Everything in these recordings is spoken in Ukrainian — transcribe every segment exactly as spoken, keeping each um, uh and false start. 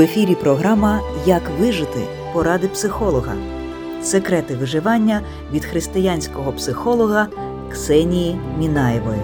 ефірі програма «Як вижити? Поради психолога». Секрети виживання від християнського психолога Ксенії Мінаєвої.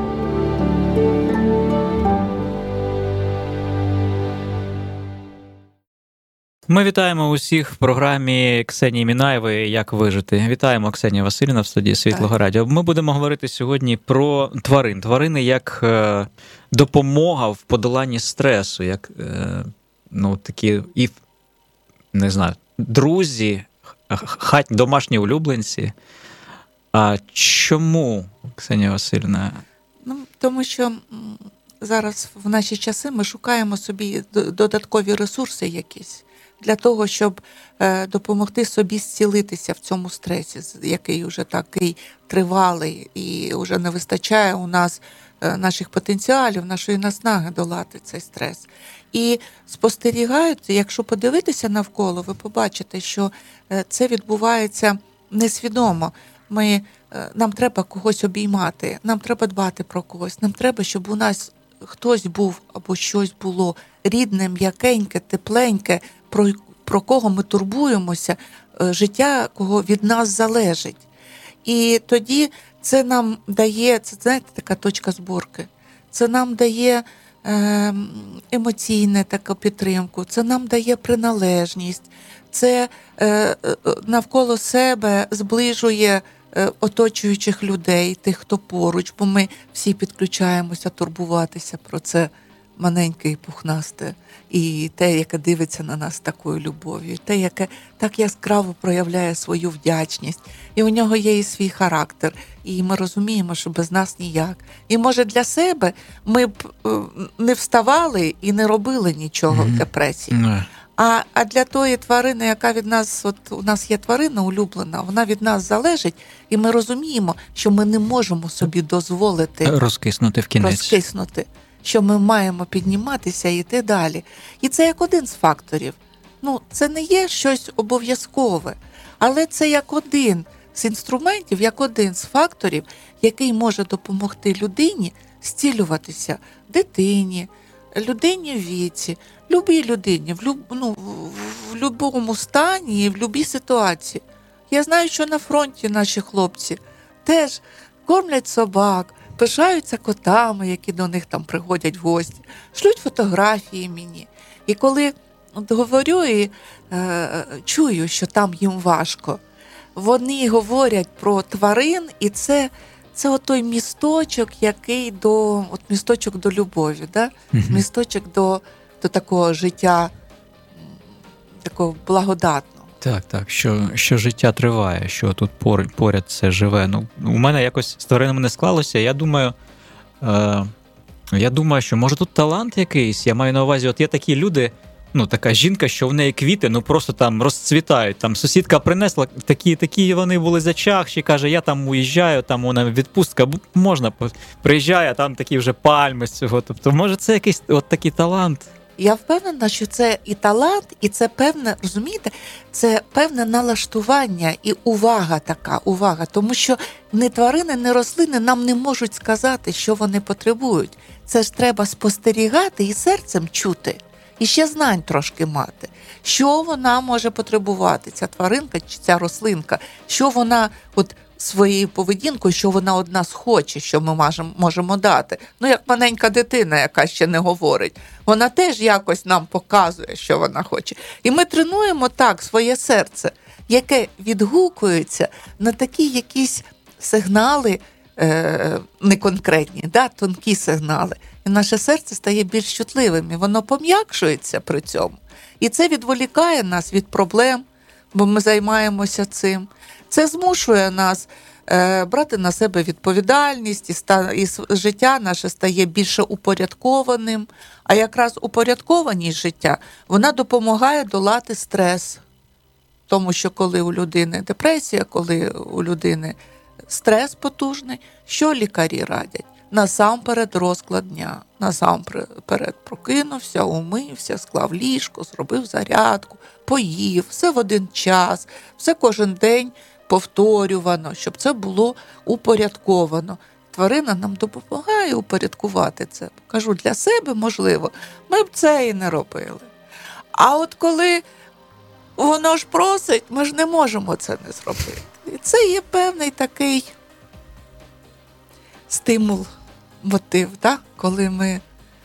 Ми вітаємо усіх в програмі Ксенії Мінаєвої «Як вижити». Вітаємо, Ксенія Василівна, в студії Світлого Радіо. Ми будемо говорити сьогодні про тварин. Тварини як е, допомога в подоланні стресу, як е, ну, такі, і, не знаю, друзі, хать, домашні улюбленці. А чому, Ксенія Василівна? Ну, тому що зараз в наші часи ми шукаємо собі додаткові ресурси якісь для того, щоб е, допомогти собі зцілитися в цьому стресі, який вже такий тривалий, і вже не вистачає у нас е, наших потенціалів, нашої наснаги долати цей стрес. І спостерігають, якщо подивитися навколо, ви побачите, що е, це відбувається несвідомо. Ми, е, нам треба когось обіймати, нам треба дбати про когось, нам треба, щоб у нас хтось був або щось було рідне, м'якеньке, тепленьке, про, про кого ми турбуємося, життя кого від нас залежить. І тоді це нам дає, це, знаєте, така точка зборки, це нам дає е, емоційну таку підтримку, це нам дає приналежність, це е, навколо себе зближує оточуючих людей, тих, хто поруч, бо ми всі підключаємося турбуватися про це маленьке і пухнасте, і те, яке дивиться на нас такою любов'ю, те, яке так яскраво проявляє свою вдячність. І у нього є і свій характер, і ми розуміємо, що без нас ніяк. І, може, для себе ми б не вставали і не робили нічого mm-hmm. в депресії. Mm-hmm. А, а для тої тварини, яка від нас, от у нас є тварина улюблена, вона від нас залежить, і ми розуміємо, що ми не можемо собі дозволити розкиснути в кінець. Розкиснути, що ми маємо підніматися і йти далі. І це як один з факторів. Ну, це не є щось обов'язкове, але це як один з інструментів, як один з факторів, який може допомогти людині зцілюватися, дитині, людині в віці, любій людині, в, люб, ну, в будь-якому стані і в будь-якій ситуації. Я знаю, що на фронті наші хлопці теж кормлять собак, пишаються котами, які до них там приходять в гості, шлють фотографії мені. І коли от говорю і е, чую, що там їм важко, вони говорять про тварин, і це Це отой місточок, який до от місточок до любові, да? Mm-hmm. Місточок до, до такого життя, такого благодатного. Так, так, що, що життя триває, що тут поряд, поряд це живе. Ну, у мене якось з тваринами не склалося. Я думаю, е, я думаю, що може тут талант якийсь. Я маю на увазі, от є такі люди, ну, така жінка, що в неї квіти, ну, просто там розцвітають. Там сусідка принесла, такі, такі вони були зачахші, каже, я там уїжджаю, там вона відпустка, можна, приїжджає, а там такі вже пальми з цього. Тобто, може, це якийсь от такий талант? Я впевнена, що це і талант, і це певне, розумієте, це певне налаштування і увага така, увага. Тому що ні тварини, ні рослини нам не можуть сказати, що вони потребують. Це ж треба спостерігати і серцем чути. І ще знань трошки мати, що вона може потребувати, ця тваринка чи ця рослинка, що вона от своєю поведінкою, що вона од нас хоче, що ми можемо, можемо дати. Ну, як маленька дитина, яка ще не говорить, вона теж якось нам показує, що вона хоче. І ми тренуємо так своє серце, яке відгукується на такі якісь сигнали, е- неконкретні, да, тонкі сигнали. І наше серце стає більш чутливим, і воно пом'якшується при цьому. І це відволікає нас від проблем, бо ми займаємося цим. Це змушує нас е, брати на себе відповідальність, і, ста, і життя наше стає більше упорядкованим. А якраз упорядкованість життя, вона допомагає долати стрес. Тому що коли у людини депресія, коли у людини стрес потужний, що лікарі радять? Насамперед розклад дня. Насамперед прокинувся, умився, склав ліжко, зробив зарядку, поїв, все в один час, все кожен день повторювано, щоб це було упорядковано. Тварина нам допомагає упорядкувати це. Кажу, для себе, можливо, ми б це і не робили. А от коли воно ж просить, ми ж не можемо це не зробити. І це є певний такий стимул, мотив, да? Коли ми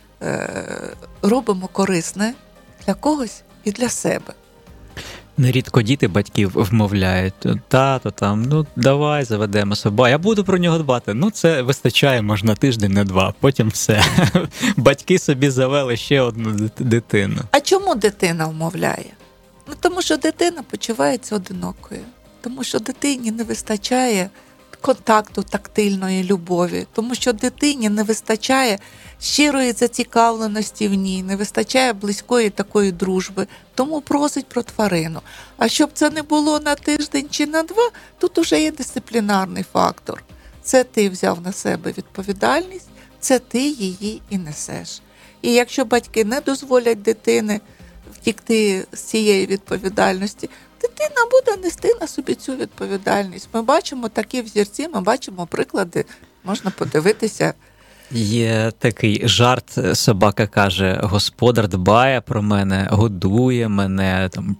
е, робимо корисне для когось і для себе. Нерідко діти батьків вмовляють: тато там, ну давай заведемо собаку, я буду про нього дбати. Ну це вистачає, можна тиждень, не два, потім все. Батьки собі завели ще одну дитину. А чому дитина вмовляє? Ну тому що дитина почувається одинокою, тому що дитині не вистачає контакту, тактильної любові, тому що дитині не вистачає щирої зацікавленості в ній, не вистачає близької такої дружби, тому просить про тварину. А щоб це не було на тиждень чи на два, тут уже є дисциплінарний фактор. Це ти взяв на себе відповідальність, це ти її і несеш. І якщо батьки не дозволять дитини втікти з цієї відповідальності, дитина буде нести на собі цю відповідальність. Ми бачимо такі взірці, ми бачимо приклади, можна подивитися. Є такий жарт, собака каже: господар дбає про мене, годує мене, там,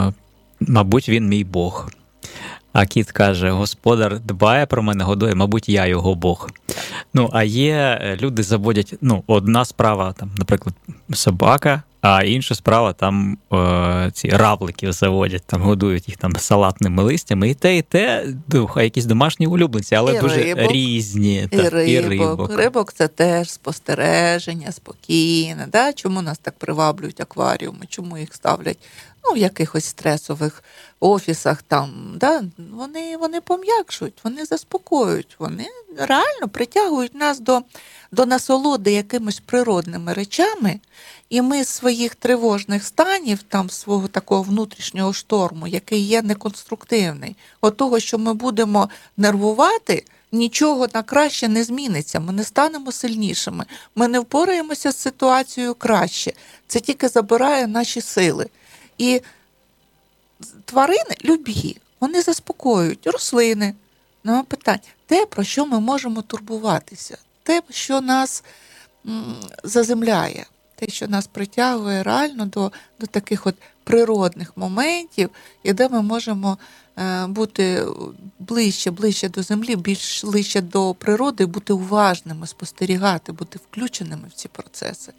мабуть, він мій Бог. А кіт каже: господар дбає про мене, годує, мабуть, я його Бог. Ну, а є люди заводять, ну, одна справа, там, наприклад, собака, а інша справа, там е, ці равликів заводять, там годують їх там салатними листями, і те, і те, а якісь домашні улюбленці, але і дуже рибок, різні. І, так, рибок. і рибок. Рибок – це теж спостереження, спокійне. Да? Чому нас так приваблюють акваріуми, чому їх ставлять ну, в якихось стресових офісах там, да? вони, вони пом'якшують, вони заспокоюють, вони реально притягують нас до, до насолоди якимись природними речами, і ми з своїх тривожних станів, там свого такого внутрішнього шторму, який є неконструктивний, от того, що ми будемо нервувати, нічого на краще не зміниться, ми не станемо сильнішими, ми не впораємося з ситуацією краще, це тільки забирає наші сили. І тварини любі, вони заспокоюють, рослини. Нема питань. Те, про що ми можемо турбуватися, те, що нас м, заземляє, те, що нас притягує реально до, до таких от природних моментів, і де ми можемо е, бути ближче, ближче до землі, більш ближче до природи, бути уважними, спостерігати, бути включеними в ці процеси.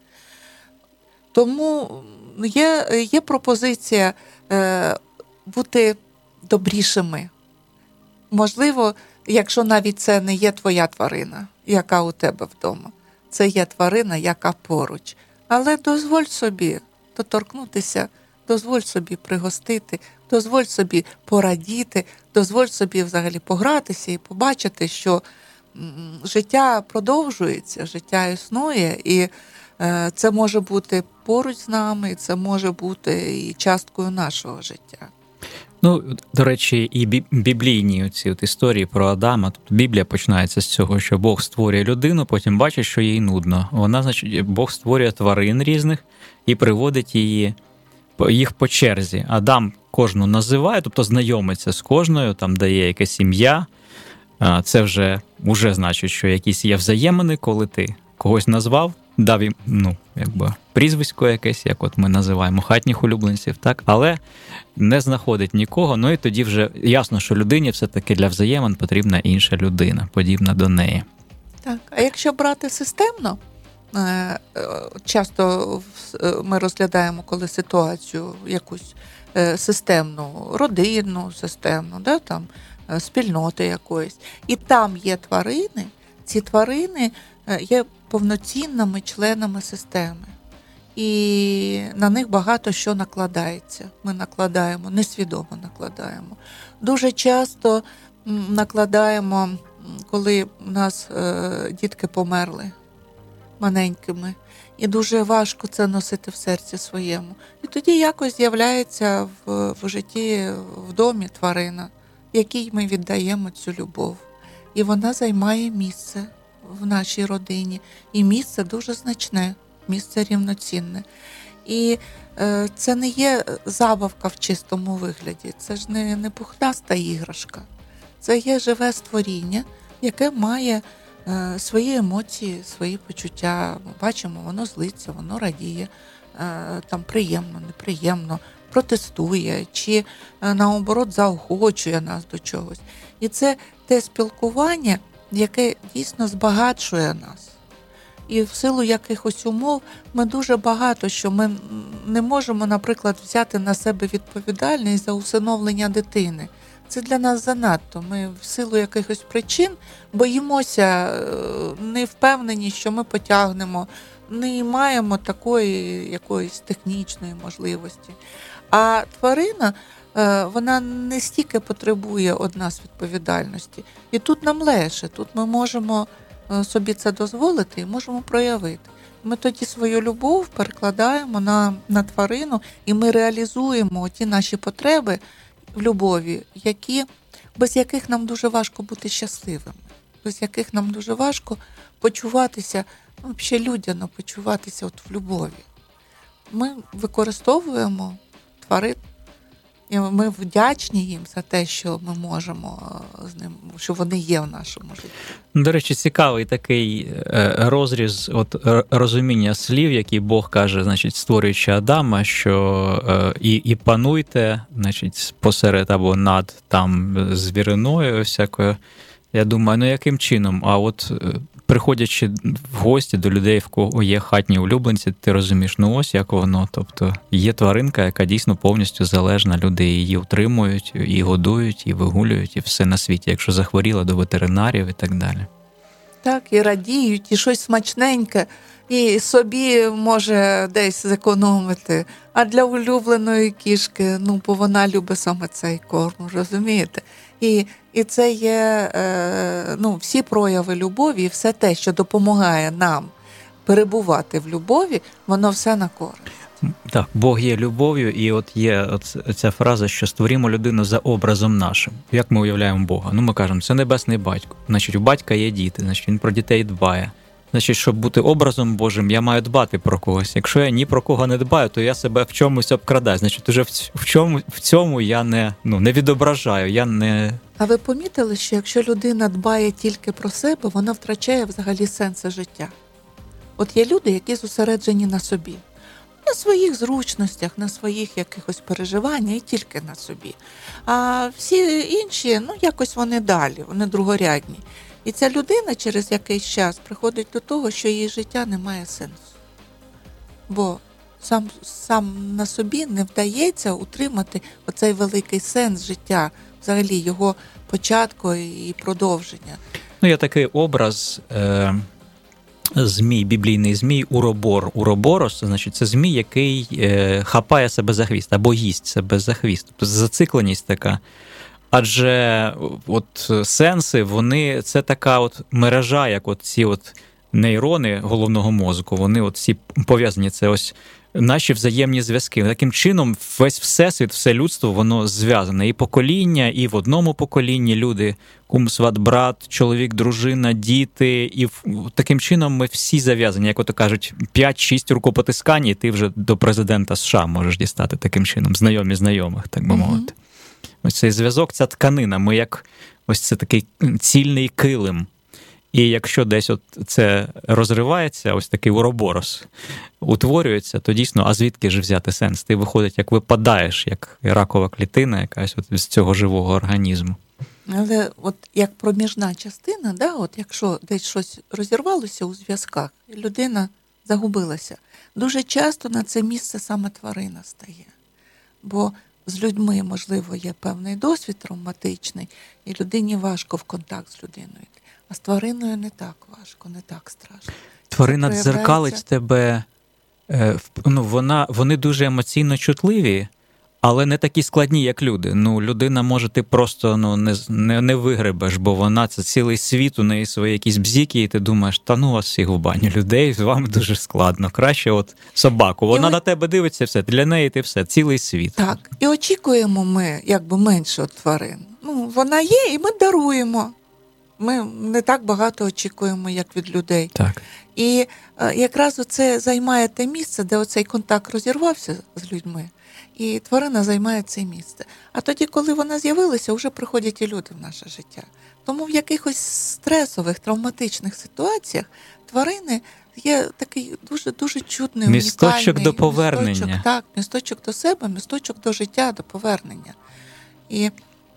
Тому є, є пропозиція е, бути добрішими. Можливо, якщо навіть це не є твоя тварина, яка у тебе вдома, це є тварина, яка поруч. Але дозволь собі доторкнутися, дозволь собі пригостити, дозволь собі порадіти, дозволь собі взагалі погратися і побачити, що м, життя продовжується, життя існує, і е, це може бути поруч з нами, це може бути і часткою нашого життя. Ну, до речі, і біблійні ці от історії про Адама, тобто Біблія починається з цього, що Бог створює людину, потім бачить, що їй нудно. Вона, значить, Бог створює тварин різних і приводить її, їх по черзі. Адам кожну називає, тобто знайомиться з кожною, там дає якесь ім'я. Це вже, вже значить, що якісь є взаємини, коли ти когось назвав, дав їм, ну, якби прізвисько якесь, як от ми називаємо хатніх улюбленців, так, але не знаходить нікого, ну і тоді вже ясно, що людині все-таки для взаємин потрібна інша людина, подібна до неї. Так, а якщо брати системно, часто ми розглядаємо, коли ситуацію якусь системну, родинну, системну, да, там, спільноти якоїсь, і там є тварини, ці тварини є повноцінними членами системи. І на них багато що накладається. Ми накладаємо, несвідомо накладаємо. Дуже часто накладаємо, коли у нас е, дітки померли маленькими. І дуже важко це носити в серці своєму. І тоді якось з'являється в, в житті, в домі тварина, якій ми віддаємо цю любов. І вона займає місце в нашій родині. І місце дуже значне, місце рівноцінне. І е, це не є забавка в чистому вигляді, це ж не, не пухнаста іграшка. Це є живе створіння, яке має е, свої емоції, свої почуття. Ми бачимо, воно злиться, воно радіє, там приємно, неприємно, протестує чи наоборот заохочує нас до чогось. І це те спілкування, яке дійсно збагачує нас. І в силу якихось умов ми дуже багато, що ми не можемо, наприклад, взяти на себе відповідальність за усиновлення дитини. Це для нас занадто. Ми в силу якихось причин боїмося, не впевнені, що ми потягнемо, не маємо такої якоїсь технічної можливості. А тварина, вона не стільки потребує від нас відповідальності. І тут нам легше, тут ми можемо собі це дозволити і можемо проявити. Ми тоді свою любов перекладаємо на, на тварину, і ми реалізуємо ті наші потреби в любові, які, без яких нам дуже важко бути щасливими, без яких нам дуже важко почуватися, ну, взагалі людяно почуватися от в любові. Ми використовуємо тварин, і ми вдячні їм за те, що ми можемо з ним, що вони є в нашому житті. До речі, цікавий такий розріз от розуміння слів, які Бог каже, значить, створюючи Адама, що і, і пануйте, значить, посеред або над там звіриною всякою. Я думаю, ну яким чином? А от приходячи в гості до людей, в кого є хатні улюбленці, ти розумієш, ну ось як воно. Тобто є тваринка, яка дійсно повністю залежна, люди її утримують, і годують, і вигулюють, і все на світі, якщо захворіла, до ветеринарів і так далі. Так, і радіють, і щось смачненьке, і собі може десь зекономити. А для улюбленої кішки, ну, бо вона любить саме цей корм, розумієте? І, і це є е, ну, всі прояви любові, і все те, що допомагає нам перебувати в любові, воно все на користь. Так, Бог є любов'ю, і от є от ця фраза, що створімо людину за образом нашим. Як ми уявляємо Бога? Ну, ми кажемо, це небесний батько. Значить, у батька є діти, значить, він про дітей дбає. Значить, щоб бути образом Божим, я маю дбати про когось. Якщо я ні про кого не дбаю, то я себе в чомусь обкрадаю. Значить, уже в чому, в цьому я не, ну, не відображаю, я не... А ви помітили, що якщо людина дбає тільки про себе, вона втрачає взагалі сенс життя? От є люди, які зосереджені на собі. На своїх зручностях, на своїх якихось переживаннях і тільки на собі. А всі інші, ну, якось вони далі, вони другорядні. І ця людина через якийсь час приходить до того, що її життя не має сенсу. Бо сам, сам на собі не вдається утримати оцей великий сенс життя, взагалі його початку і продовження. Ну, є такий образ... Е... Змій, біблійний змій, уробор. Уроборос, значить, це змій, який е, хапає себе за хвіст, або їсть себе за хвіст. Тобто зацикленість така. Адже от сенси, вони, це така от мережа, як от ці от нейрони головного мозку, вони от всі пов'язані, це ось наші взаємні зв'язки. Таким чином весь всесвіт, все людство, воно зв'язане. І покоління, і в одному поколінні люди, кум, сват, брат, чоловік, дружина, діти. І таким чином ми всі зав'язані. Як ото кажуть, п'ять-шість рукопотискань, і ти вже до президента США можеш дістати таким чином. Знайомі знайомих, так би мовити. Mm-hmm. Ось цей зв'язок, ця тканина. Ми як ось це такий цільний килим. І якщо десь от це розривається, ось такий уроборос утворюється, то дійсно, а звідки ж взяти сенс? Ти, виходить, як випадаєш, як ракова клітина якась от з цього живого організму. Але от як проміжна частина, да, от якщо десь щось розірвалося у зв'язках, людина загубилася, дуже часто на це місце саме тварина стає. Бо з людьми, можливо, є певний досвід травматичний, і людині важко в контакт з людиною. А з твариною не так важко, не так страшно. Тварина дзеркалить тебе, ну, вона, вони дуже емоційно чутливі, але не такі складні, як люди. Ну, людина, може, ти просто ну, не, не, не вигребеш, бо вона, це цілий світ, у неї свої якісь бзіки, і ти думаєш, та ну вас всіх в баню, людей з вами дуже складно. Краще от собаку, вона і на ми... тебе дивиться, все, для неї ти все, цілий світ. Так, і очікуємо ми, якби менше від тварин. Ну, вона є, і ми даруємо. Ми не так багато очікуємо, як від людей. Так. І е, якраз оце займає те місце, де оцей контакт розірвався з людьми, і тварина займає це місце. А тоді, коли вона з'явилася, вже приходять і люди в наше життя. Тому в якихось стресових, травматичних ситуаціях тварини є такий дуже дуже чудний, Місточок унікальний до повернення. Місточок, так, місточок до себе, місточок до життя, до повернення. І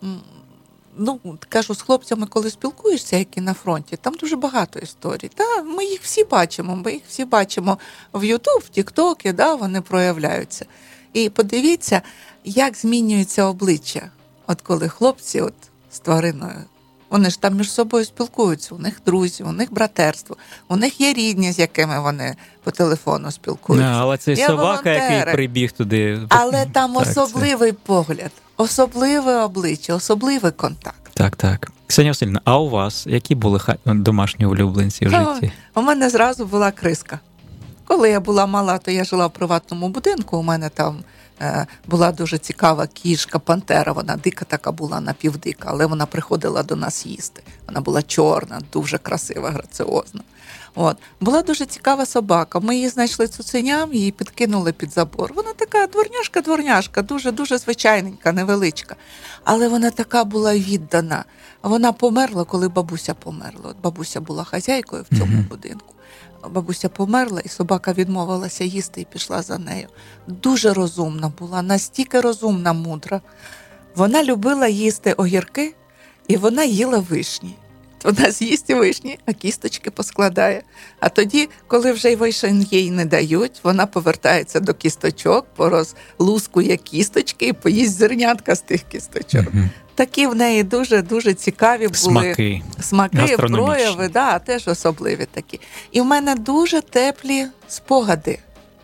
ну, кажу, з хлопцями, коли спілкуєшся, які на фронті, там дуже багато історій. Та, ми їх всі бачимо, ми їх всі бачимо в Ютуб, в Тіктокі, да, вони проявляються. І подивіться, як змінюється обличчя, от коли хлопці от, з твариною. Вони ж там між собою спілкуються, у них друзі, у них братерство, у них є рідні, з якими вони по телефону спілкуються. Не, але цей є собака, який волонтери. прибіг туди. Але там так, особливий це... погляд, особливе обличчя, особливий контакт. Так, так. Ксенія Васильівна, а у вас які були ха... домашні улюбленці в житті? У мене зразу була криска. Коли я була мала, то я жила в приватному будинку, у мене там е, була дуже цікава кішка, пантера, вона дика така була, напівдика, але вона приходила до нас їсти. Вона була чорна, дуже красива, граціозна. От. Була дуже цікава собака. Ми її знайшли цуценям, її підкинули під забор. Вона така дворняшка-дворняшка, дуже-дуже звичайненька, невеличка. Але вона така була віддана. Вона померла, коли бабуся померла. От бабуся була хазяйкою в цьому mm-hmm. будинку. Бабуся померла, і собака відмовилася їсти і пішла за нею. Дуже розумна була, настільки розумна, мудра. Вона любила їсти огірки, і вона їла вишні. Вона з'їсть вишні, а кісточки поскладає. А тоді, коли вже й вишень їй не дають, вона повертається до кісточок, порозлускує кісточки і поїсть зернятка з тих кісточок. Угу. Такі в неї дуже-дуже цікаві були смаки, смаки прояви, да, теж особливі такі. І в мене дуже теплі спогади.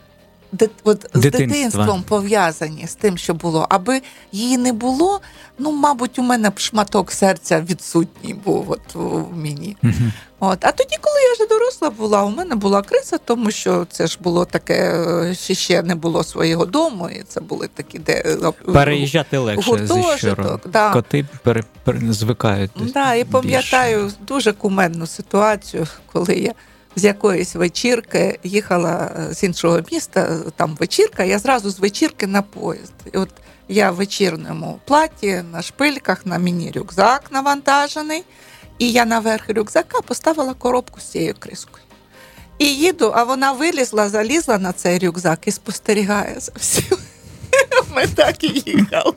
Де, от, з дитинством пов'язані з тим, що було. Аби її не було, ну, мабуть, у мене б шматок серця відсутній був от, у мені. Uh-huh. От. А тоді, коли я вже доросла була, у мене була криса, тому що це ж було таке, ще, ще не було свого дому, і це були такі, де... Переїжджати легше зі щором. Да. Коти пере, пере, звикають. Так, да, і пам'ятаю більше. Дуже кумедну ситуацію, коли я з якоїсь вечірки їхала з іншого міста, там вечірка, я зразу з вечірки на поїзд. І от я в вечірньому платі, на шпильках, на міні-рюкзак навантажений, і я наверх рюкзака поставила коробку з цією крискою. І їду, а вона вилізла, залізла на цей рюкзак і спостерігає за всім. Ми так і їхали.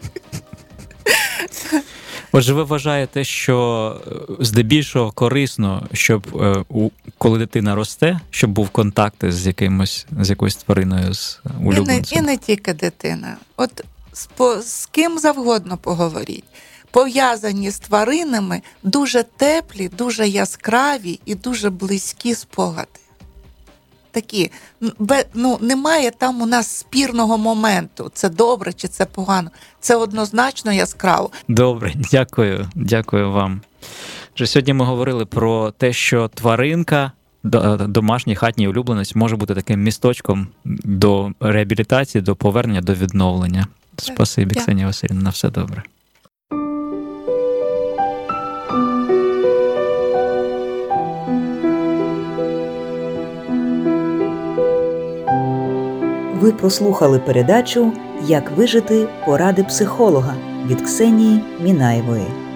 Отже, ви вважаєте, що здебільшого корисно, щоб коли дитина росте, щоб був контакт з якимось, з якоюсь твариною, з улюбленцем? І не, і не тільки дитина. От з, з ким завгодно поговоріть. Пов'язані з тваринами дуже теплі, дуже яскраві і дуже близькі спогади. Такі, ну, немає там у нас спірного моменту, це добре чи це погано. Це однозначно яскраво. Добре, дякую, дякую вам. Вже сьогодні ми говорили про те, що тваринка, домашній хатній улюбленець може бути таким місточком до реабілітації, до повернення, до відновлення. Спасибі, Ксенія Васильівна, на все добре. Ви прослухали передачу «Як вижити. Поради психолога» від Ксенії Мінаєвої.